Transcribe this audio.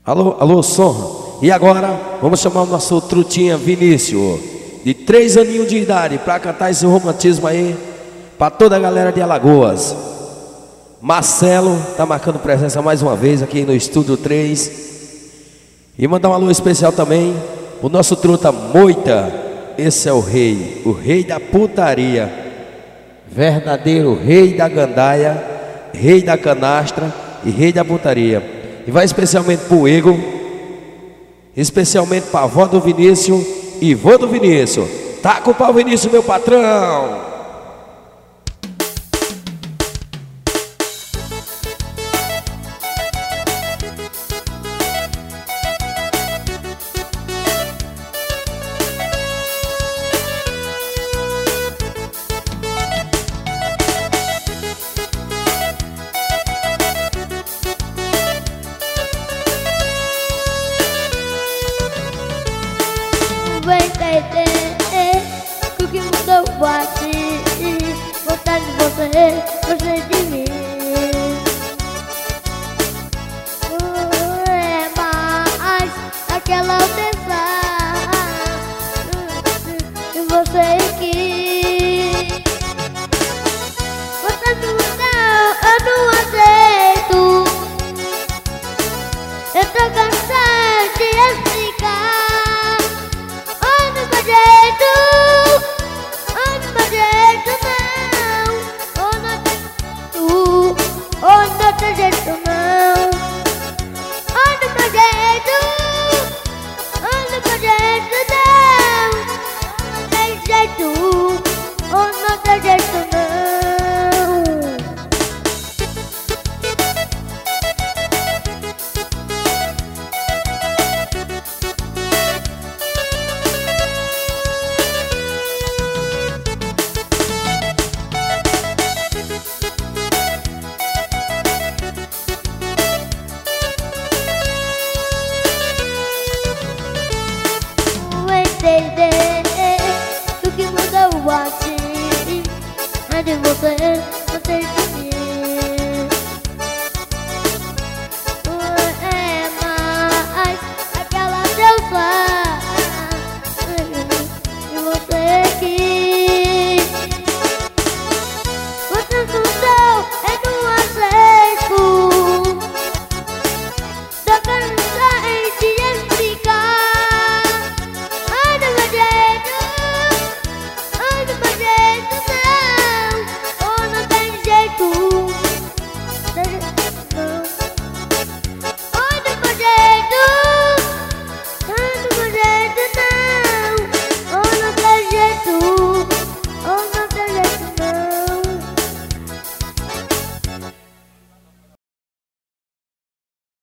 Alô, alô, som. E agora vamos chamar o nosso trutinha Vinícius, de 3 aninhos de idade, para cantar esse romantismo aí para toda a galera de Alagoas. Marcelo tá marcando presença mais uma vez aqui no Estúdio 3. E mandar um alô especial também o nosso truta Moita. Esse é o rei da putaria, verdadeiro rei da gandaia, rei da canastra e rei da putaria. E vai especialmente pro Ego, especialmente pra avó do Vinícius e vô do Vinícius. Tá com o pau, Vinícius, meu patrão. Vai entender o que mudou bate. Vontade de você de mim. É mais aquela pensar em você que você não, eu não aceito. Eu tô cansada de explicar. Entender o que mudou assim de você.